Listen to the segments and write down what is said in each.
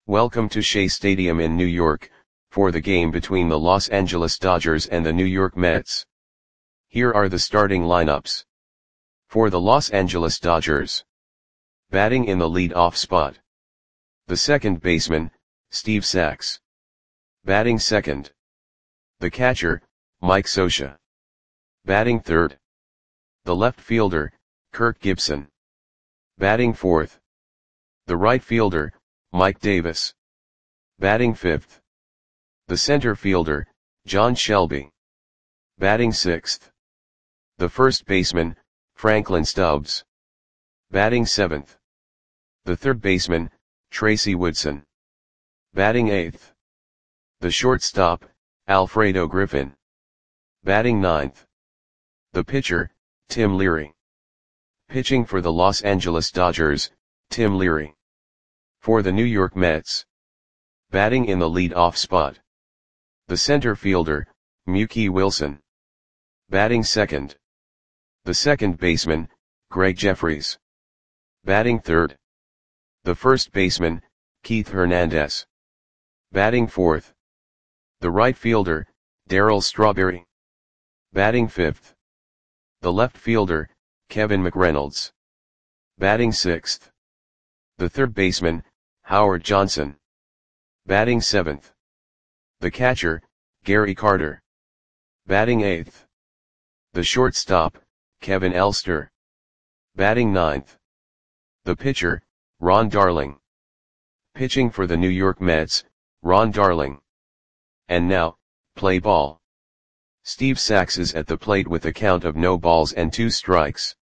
Welcome to Shea Stadium in New York, for the game between the Los Angeles Dodgers and the New York Mets. Here are the starting lineups. For the Los Angeles Dodgers. Batting in the lead-off spot. The second baseman, Steve Sax. Batting second. The catcher, Mike Scioscia. Batting third. The left fielder, Kirk Gibson. Batting fourth. The right fielder, Mike Davis. Batting fifth. The center fielder, John Shelby. Batting sixth. The first baseman, Franklin Stubbs. Batting seventh. The third baseman, Tracy Woodson. Batting eighth. The shortstop, Alfredo Griffin. Batting ninth. The pitcher, Tim Leary. Pitching for the Los Angeles Dodgers, Tim Leary. For the New York Mets. Batting in the lead-off spot. The center fielder, Mookie Wilson. Batting second. The second baseman, Greg Jefferies. Batting third. The first baseman, Keith Hernandez. Batting fourth. The right fielder, Darryl Strawberry. Batting fifth. The left fielder, Kevin McReynolds. Batting sixth. The third baseman, Howard Johnson. Batting seventh. The catcher, Gary Carter. Batting eighth. The shortstop, Kevin Elster. Batting ninth. The pitcher, Ron Darling. Pitching for the New York Mets, Ron Darling. And now, play ball. Steve Sax is at the plate with a count of no balls and 2 strikes.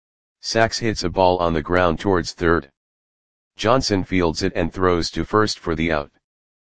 Sax hits a ball on the ground towards third. Johnson fields it and throws to first for the out.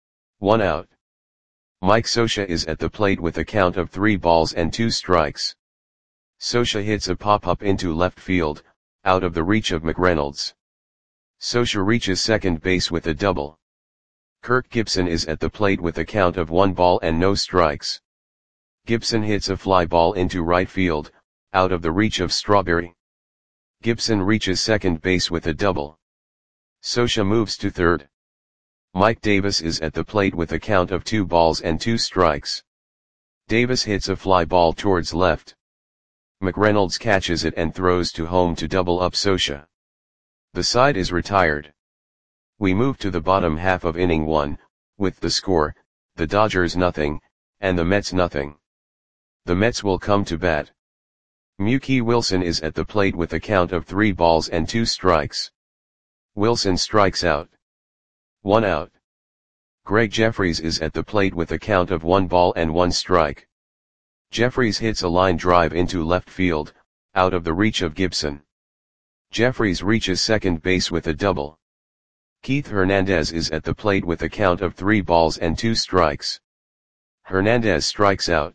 1 out. Mike Scioscia is at the plate with a count of 3 balls and 2 strikes. Scioscia hits a pop-up into left field, out of the reach of McReynolds. Scioscia reaches second base with a double. Kirk Gibson is at the plate with a count of 1 ball and no strikes. Gibson hits a fly ball into right field, out of the reach of Strawberry. Gibson reaches second base with a double. Scioscia moves to third. Mike Davis is at the plate with a count of 2 balls and 2 strikes. Davis hits a fly ball towards left. McReynolds catches it and throws to home to double up Scioscia. The side is retired. We move to the bottom half of inning 1, with the score, the Dodgers nothing, and the Mets nothing. The Mets will come to bat. Mookie Wilson is at the plate with a count of 3 balls and 2 strikes. Wilson strikes out. 1 out. Greg Jefferies is at the plate with a count of 1 ball and 1 strike. Jefferies hits a line drive into left field, out of the reach of Gibson. Jefferies reaches second base with a double. Keith Hernandez is at the plate with a count of 3 balls and 2 strikes. Hernandez strikes out.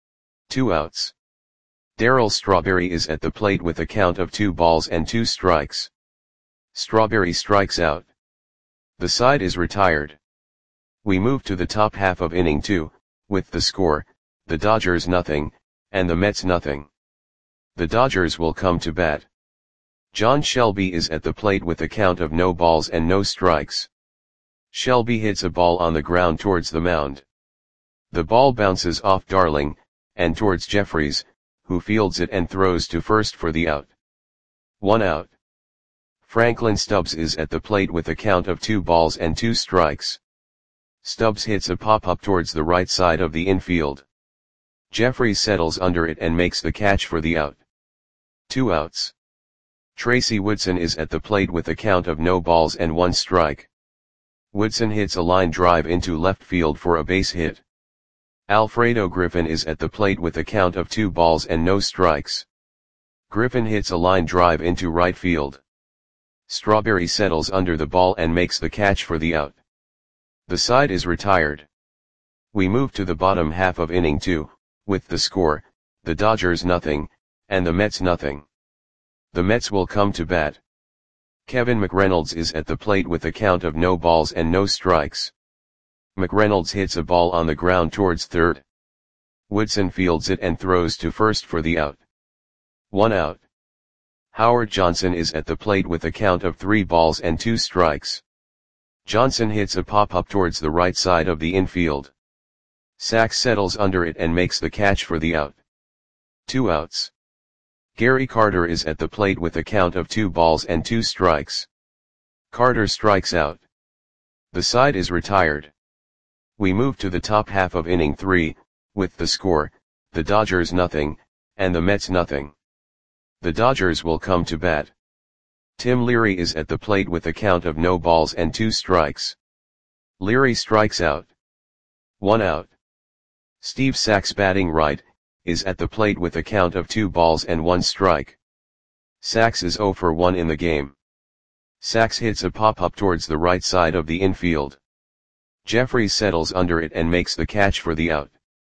2 outs. Darryl Strawberry is at the plate with a count of 2 balls and 2 strikes. Strawberry strikes out. The side is retired. We move to the top half of inning 2, with the score, the Dodgers nothing, and the Mets nothing. The Dodgers will come to bat. John Shelby is at the plate with a count of no balls and no strikes. Shelby hits a ball on the ground towards the mound. The ball bounces off Darling, and towards Jefferies, who fields it and throws to first for the out. 1 out. Franklin Stubbs is at the plate with a count of 2 balls and 2 strikes. Stubbs hits a pop-up towards the right side of the infield. Jefferies settles under it and makes the catch for the out. 2 outs. Tracy Woodson is at the plate with a count of no balls and 1 strike. Woodson hits a line drive into left field for a base hit. Alfredo Griffin is at the plate with a count of 2 balls and no strikes. Griffin hits a line drive into right field. Strawberry settles under the ball and makes the catch for the out. The side is retired. We move to the bottom half of inning 2, with the score, the Dodgers nothing, and the Mets nothing. The Mets will come to bat. Kevin McReynolds is at the plate with a count of no balls and no strikes. McReynolds hits a ball on the ground towards third. Woodson fields it and throws to first for the out. 1 out. Howard Johnson is at the plate with a count of 3 balls and 2 strikes. Johnson hits a pop-up towards the right side of the infield. Sachs settles under it and makes the catch for the out. 2 outs. Gary Carter is at the plate with a count of 2 balls and 2 strikes. Carter strikes out. The side is retired. We move to the top half of inning 3, with the score, the Dodgers nothing, and the Mets nothing. The Dodgers will come to bat. Tim Leary is at the plate with a count of no balls and 2 strikes. Leary strikes out. 1 out. Steve Sachs, batting right, is at the plate with a count of 2 balls and 1 strike. Sachs is 0 for 1 in the game. Sachs hits a pop-up towards the right side of the infield. Jeffries settles under it and makes the catch for the out.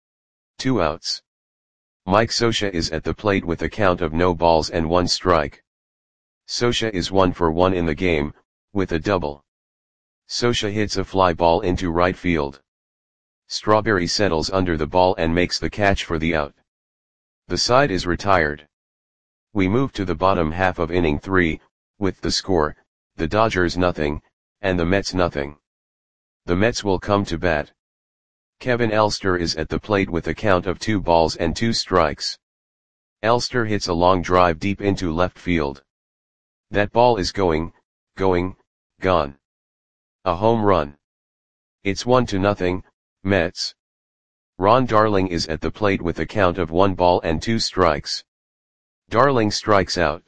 2 outs. Mike Scioscia is at the plate with a count of no balls and 1 strike. Scioscia is 1 for 1 in the game, with a double. Scioscia hits a fly ball into right field. Strawberry settles under the ball and makes the catch for the out. The side is retired. We move to the bottom half of inning 3, with the score, the Dodgers nothing, and the Mets nothing. The Mets will come to bat. Kevin Elster is at the plate with a count of 2 balls and 2 strikes. Elster hits a long drive deep into left field. That ball is going, gone. A home run. It's 1-0, Mets. Ron Darling is at the plate with a count of 1 ball and 2 strikes. Darling strikes out.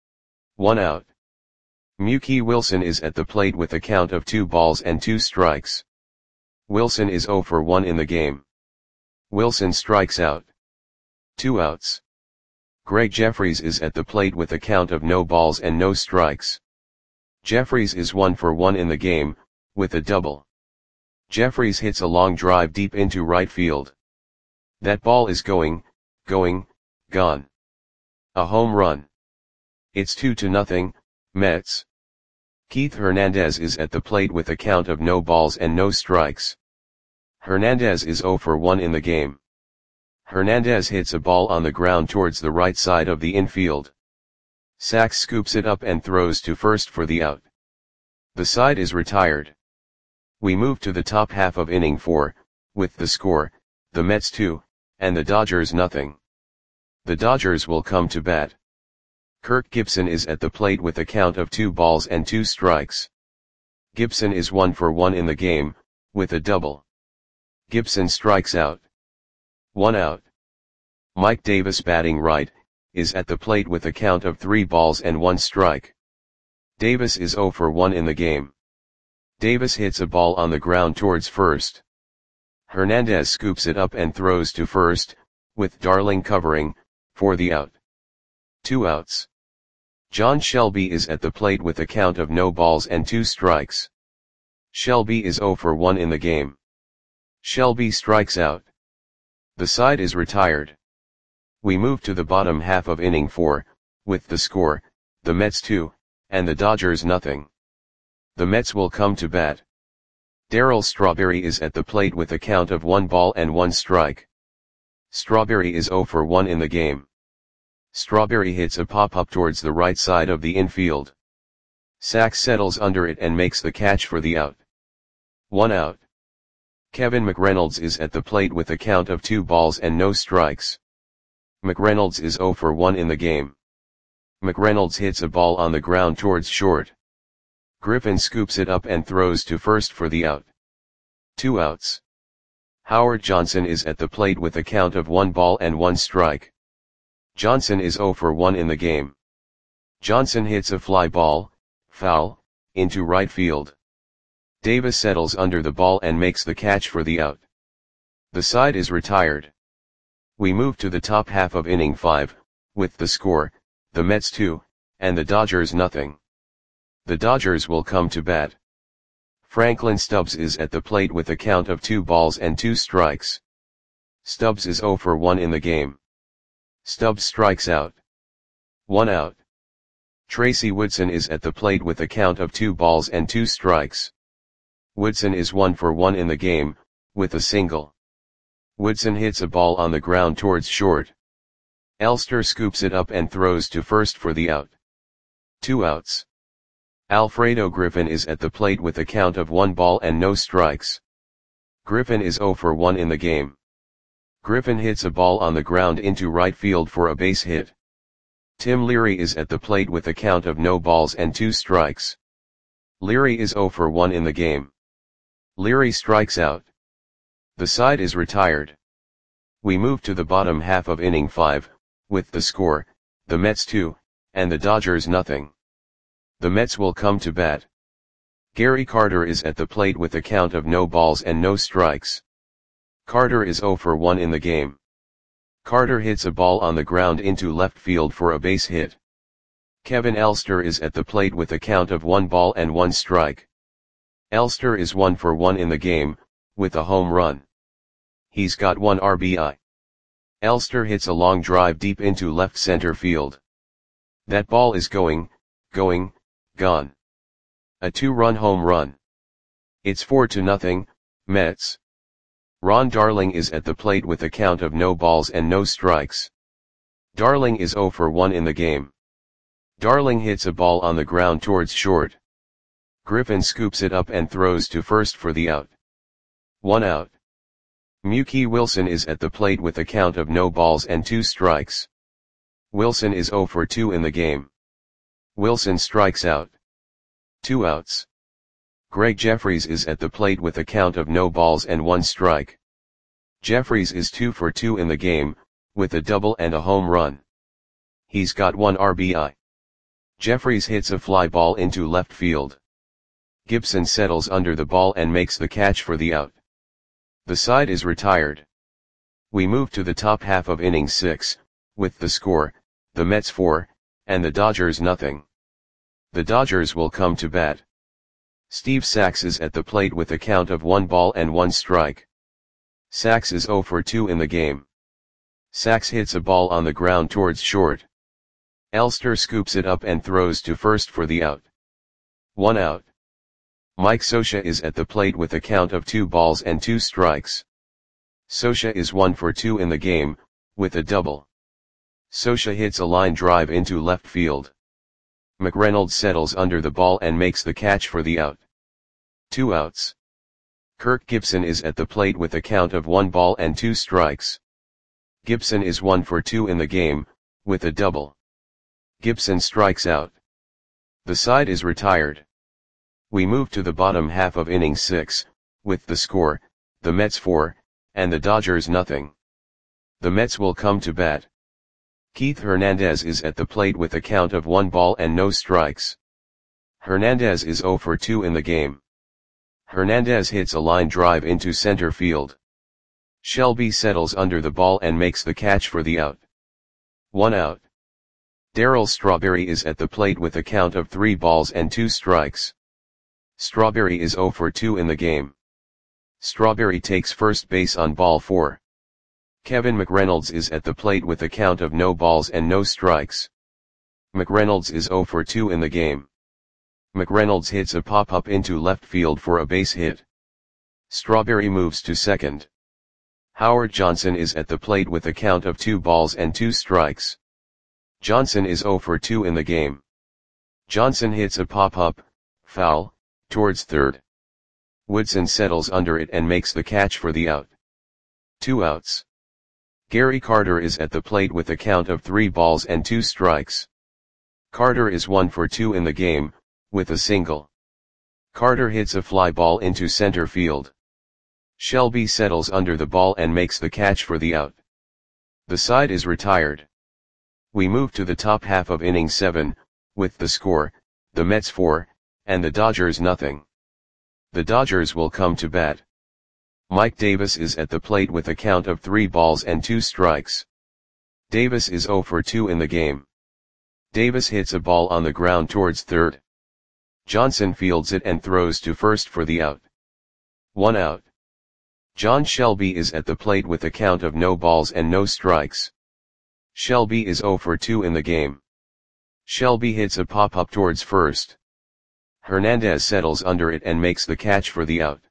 1 out. Mookie Wilson is at the plate with a count of 2 balls and 2 strikes. Wilson is 0 for 1 in the game. Wilson strikes out. 2 outs. Greg Jeffries is at the plate with a count of no balls and no strikes. Jeffries is 1 for 1 in the game, with a double. Jeffries hits a long drive deep into right field. That ball is going, gone. A home run. It's 2-0, Mets. Keith Hernandez is at the plate with a count of no balls and no strikes. Hernandez is 0 for 1 in the game. Hernandez hits a ball on the ground towards the right side of the infield. Sachs scoops it up and throws to first for the out. The side is retired. We move to the top half of inning 4, with the score, the Mets 2, and the Dodgers nothing. The Dodgers will come to bat. Kirk Gibson is at the plate with a count of 2 balls and 2 strikes. Gibson is 1 for 1 in the game, with a double. Gibson strikes out. 1 out. Mike Davis, batting right, is at the plate with a count of 3 balls and 1 strike. Davis is 0 for 1 in the game. Davis hits a ball on the ground towards first. Hernandez scoops it up and throws to first, with Darling covering, for the out. 2 outs. John Shelby is at the plate with a count of no balls and 2 strikes. Shelby is 0 for 1 in the game. Shelby strikes out. The side is retired. We move to the bottom half of inning 4, with the score, the Mets 2, and the Dodgers nothing. The Mets will come to bat. Darryl Strawberry is at the plate with a count of 1 ball and 1 strike. Strawberry is 0 for 1 in the game. Strawberry hits a pop-up towards the right side of the infield. Sachs settles under it and makes the catch for the out. 1 out. Kevin McReynolds is at the plate with a count of 2 balls and no strikes. McReynolds is 0 for 1 in the game. McReynolds hits a ball on the ground towards short. Griffin scoops it up and throws to first for the out. 2 outs. Howard Johnson is at the plate with a count of 1 ball and 1 strike. Johnson is 0 for 1 in the game. Johnson hits a fly ball, foul, into right field. Davis settles under the ball and makes the catch for the out. The side is retired. We move to the top half of inning 5, with the score, the Mets 2, and the Dodgers nothing. The Dodgers will come to bat. Franklin Stubbs is at the plate with a count of 2 balls and 2 strikes. Stubbs is 0 for 1 in the game. Stubbs strikes out. 1 out. Tracy Woodson is at the plate with a count of 2 balls and 2 strikes. Woodson is 1 for 1 in the game, with a single. Woodson hits a ball on the ground towards short. Elster scoops it up and throws to first for the out. 2 outs. Alfredo Griffin is at the plate with a count of 1 ball and no strikes. Griffin is 0 for 1 in the game. Griffin hits a ball on the ground into right field for a base hit. Tim Leary is at the plate with a count of no balls and 2 strikes. Leary is 0 for 1 in the game. Leary strikes out. The side is retired. We move to the bottom half of inning 5, with the score, the Mets 2, and the Dodgers nothing. The Mets will come to bat. Gary Carter is at the plate with a count of no balls and no strikes. Carter is 0 for 1 in the game. Carter hits a ball on the ground into left field for a base hit. Kevin Elster is at the plate with a count of 1 ball and 1 strike. Elster is 1 for 1 in the game, with a home run. He's got 1 RBI. Elster hits a long drive deep into left center field. That ball is going, gone. A 2-run home run. It's 4-0, Mets. Ron Darling is at the plate with a count of no balls and no strikes. Darling is 0 for 1 in the game. Darling hits a ball on the ground towards short. Griffin scoops it up and throws to first for the out. 1 out. Mookie Wilson is at the plate with a count of no balls and 2 strikes. Wilson is 0 for 2 in the game. Wilson strikes out. 2 outs. Greg Jeffries is at the plate with a count of no balls and 1 strike. Jeffries is 2 for 2 in the game, with a double and a home run. He's got 1 RBI. Jeffries hits a fly ball into left field. Gibson settles under the ball and makes the catch for the out. The side is retired. We move to the top half of inning 6, with the score, the Mets 4, and the Dodgers nothing. The Dodgers will come to bat. Steve Sax is at the plate with a count of 1 ball and 1 strike. Sax is 0 for 2 in the game. Sax hits a ball on the ground towards short. Elster scoops it up and throws to first for the out. 1 out. Mike Scioscia is at the plate with a count of 2 balls and 2 strikes. Scioscia is 1 for 2 in the game, with a double. Scioscia hits a line drive into left field. McReynolds settles under the ball and makes the catch for the out. 2 outs. Kirk Gibson is at the plate with a count of 1 ball and 2 strikes. Gibson is 1 for 2 in the game, with a double. Gibson strikes out. The side is retired. We move to the bottom half of inning 6, with the score, the Mets 4, and the Dodgers nothing. The Mets will come to bat. Keith Hernandez is at the plate with a count of 1 ball and no strikes. Hernandez is 0 for 2 in the game. Hernandez hits a line drive into center field. Shelby settles under the ball and makes the catch for the out. 1 out. Darryl Strawberry is at the plate with a count of 3 balls and 2 strikes. Strawberry is 0 for 2 in the game. Strawberry takes first base on ball 4. Kevin McReynolds is at the plate with a count of no balls and no strikes. McReynolds is 0 for 2 in the game. McReynolds hits a pop-up into left field for a base hit. Strawberry moves to second. Howard Johnson is at the plate with a count of 2 balls and 2 strikes. Johnson is 0 for 2 in the game. Johnson hits a pop-up, foul, towards third. Woodson settles under it and makes the catch for the out. 2 outs. Gary Carter is at the plate with a count of 3 balls and 2 strikes. Carter is 1 for 2 in the game, with a single. Carter hits a fly ball into center field. Shelby settles under the ball and makes the catch for the out. The side is retired. We move to the top half of inning 7, with the score, the Mets 4, and the Dodgers nothing. The Dodgers will come to bat. Mike Davis is at the plate with a count of 3 balls and 2 strikes. Davis is 0 for 2 in the game. Davis hits a ball on the ground towards third. Johnson fields it and throws to first for the out. 1 out. John Shelby is at the plate with a count of no balls and no strikes. Shelby is 0 for 2 in the game. Shelby hits a pop-up towards first. Hernandez settles under it and makes the catch for the out.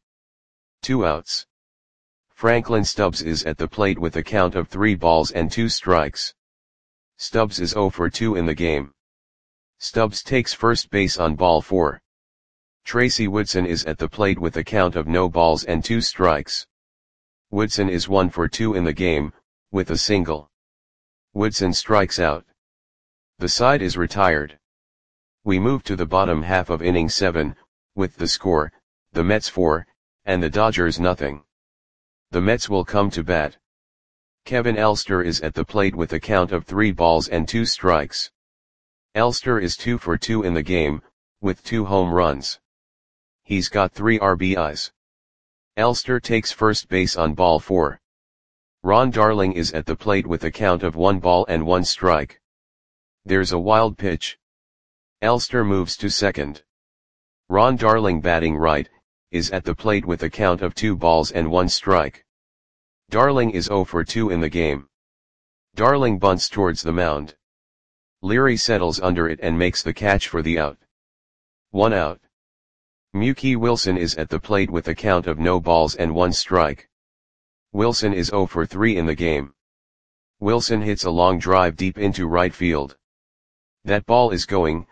2 outs. Franklin Stubbs is at the plate with a count of 3 balls and 2 strikes. Stubbs is 0 for 2 in the game. Stubbs takes first base on ball 4. Tracy Woodson is at the plate with a count of no balls and 2 strikes. Woodson is 1 for 2 in the game, with a single. Woodson strikes out. The side is retired. We move to the bottom half of inning 7, with the score, the Mets 4, and the Dodgers nothing. The Mets will come to bat. Kevin Elster is at the plate with a count of 3 balls and 2 strikes. Elster is 2 for 2 in the game, with 2 home runs. He's got 3 RBIs. Elster takes first base on ball 4. Ron Darling is at the plate with a count of 1 ball and 1 strike. There's a wild pitch. Elster moves to second. Ron Darling, batting right, is at the plate with a count of 2 balls and 1 strike. Darling is 0 for 2 in the game. Darling bunts towards the mound. Leary settles under it and makes the catch for the out. 1 out. Mookie Wilson is at the plate with a count of no balls and 1 strike. Wilson is 0 for 3 in the game. Wilson hits a long drive deep into right field. That ball is gone.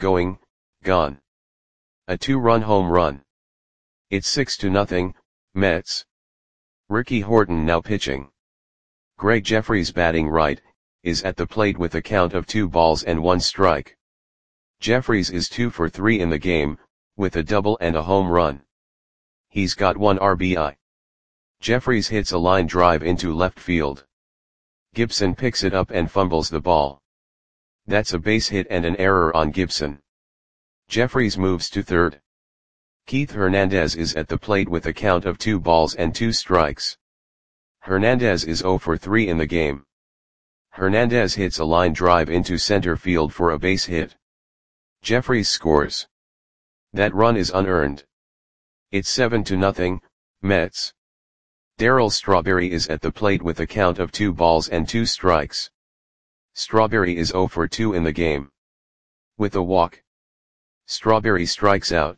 A 2-run home run. It's 6-0, Mets. Ricky Horton now pitching. Greg Jeffries, batting right, is at the plate with a count of 2 balls and 1 strike. Jeffries is 2 for 3 in the game, with a double and a home run. He's got 1 RBI. Jeffries hits a line drive into left field. Gibson picks it up and fumbles the ball. That's a base hit and an error on Gibson. Jeffries moves to third. Keith Hernandez is at the plate with a count of 2 balls and 2 strikes. Hernandez is 0 for 3 in the game. Hernandez hits a line drive into center field for a base hit. Jeffries scores. That run is unearned. It's 7-0, Mets. Darryl Strawberry is at the plate with a count of 2 balls and 2 strikes. Strawberry is 0 for 2 in the game. With a walk. Strawberry strikes out.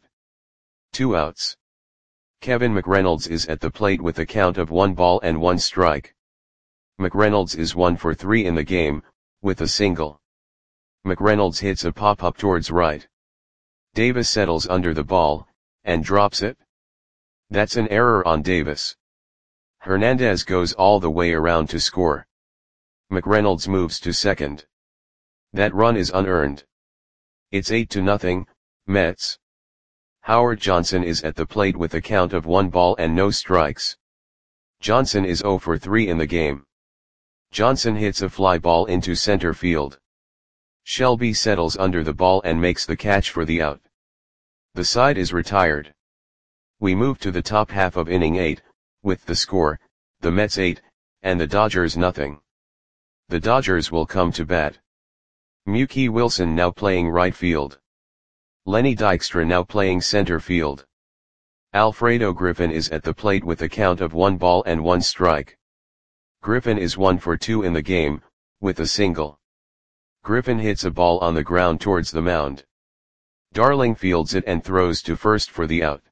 2 outs. Kevin McReynolds is at the plate with a count of 1 ball and 1 strike. McReynolds is 1 for 3 in the game, with a single. McReynolds hits a pop-up towards right. Davis settles under the ball, and drops it. That's an error on Davis. Hernandez goes all the way around to score. McReynolds moves to second. That run is unearned. It's 8-0, Mets. Howard Johnson is at the plate with a count of 1 ball and no strikes. Johnson is 0 for 3 in the game. Johnson hits a fly ball into center field. Shelby settles under the ball and makes the catch for the out. The side is retired. We move to the top half of inning 8, with the score, the Mets 8, and the Dodgers nothing. The Dodgers will come to bat. Mookie Wilson now playing right field. Lenny Dykstra now playing center field. Alfredo Griffin is at the plate with a count of 1 ball and 1 strike. Griffin is 1 for 2 in the game, with a single. Griffin hits a ball on the ground towards the mound. Darling fields it and throws to first for the out.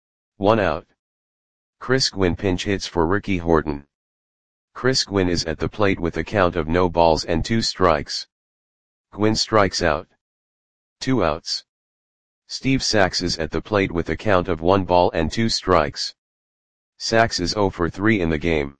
1 out. Chris Gwynn pinch hits for Ricky Horton. Chris Gwynn is at the plate with a count of no balls and 2 strikes. Gwynn strikes out. 2 outs. Steve Sax is at the plate with a count of 1 ball and 2 strikes. Sax is 0 for 3 in the game.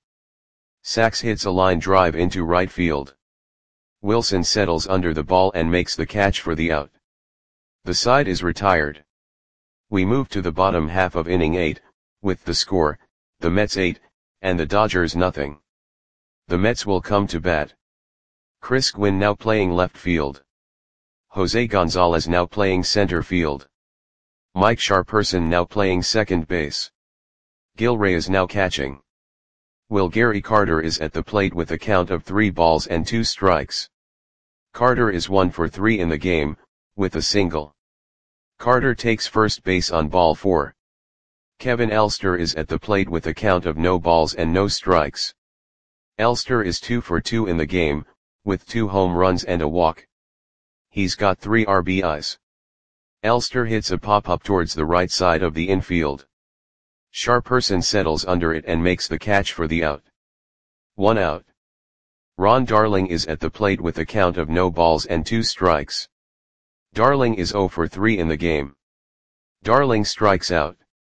Sax hits a line drive into right field. Wilson settles under the ball and makes the catch for the out. The side is retired. We move to the bottom half of inning 8, with the score, the Mets 8, and the Dodgers nothing. The Mets will come to bat. Chris Gwynn now playing left field. Jose Gonzalez now playing center field. Mike Sharperson now playing second base. Gil Reyes now catching. Will Gary Carter is at the plate with a count of 3 balls and 2 strikes. Carter is 1 for 3 in the game, with a single. Carter takes first base on ball 4. Kevin Elster is at the plate with a count of no balls and no strikes. Elster is 2 for 2 in the game, with 2 home runs and a walk. He's got 3 RBIs. Elster hits a pop-up towards the right side of the infield. Sharperson settles under it and makes the catch for the out. 1 out. Ron Darling is at the plate with a count of no balls and 2 strikes. Darling is 0 for 3 in the game. Darling strikes out.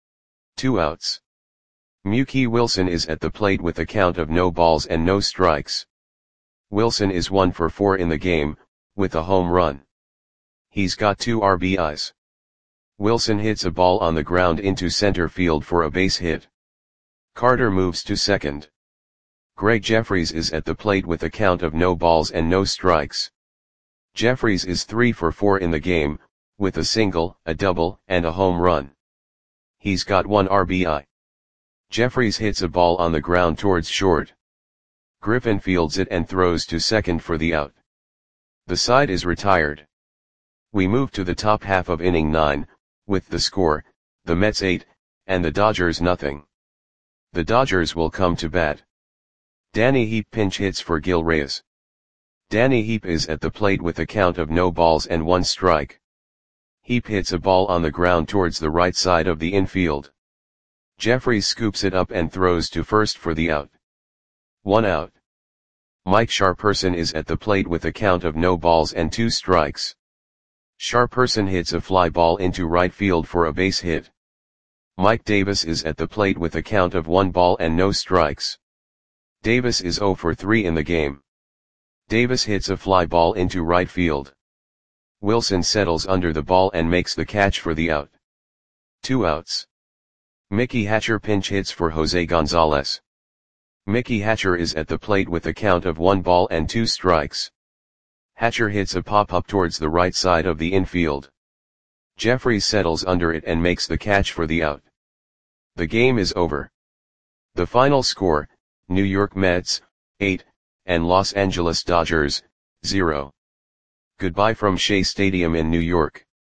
2 outs. Mookie Wilson is at the plate with a count of no balls and no strikes. Wilson is 1 for 4 in the game, with a home run. He's got 2 RBIs. Wilson hits a ball on the ground into center field for a base hit. Carter moves to second. Greg Jeffries is at the plate with a count of no balls and no strikes. Jeffries is 3 for 4 in the game, with a single, a double, and a home run. He's got 1 RBI. Jeffries hits a ball on the ground towards short. Griffin fields it and throws to second for the out. The side is retired. We move to the top half of inning 9, with the score, the Mets 8, and the Dodgers nothing. The Dodgers will come to bat. Danny Heap pinch hits for Gil Reyes. Danny Heap is at the plate with a count of no balls and 1 strike. Heap hits a ball on the ground towards the right side of the infield. Jeffries scoops it up and throws to first for the out. 1 out. Mike Sharperson is at the plate with a count of no balls and 2 strikes. Sharperson hits a fly ball into right field for a base hit. Mike Davis is at the plate with a count of 1 ball and no strikes. Davis is 0 for 3 in the game. Davis hits a fly ball into right field. Wilson settles under the ball and makes the catch for the out. 2 outs. Mickey Hatcher pinch hits for Jose Gonzalez. Mickey Hatcher is at the plate with a count of 1 ball and 2 strikes. Hatcher hits a pop-up towards the right side of the infield. Jeffries settles under it and makes the catch for the out. The game is over. The final score, New York Mets, 8, and Los Angeles Dodgers, 0. Goodbye from Shea Stadium in New York.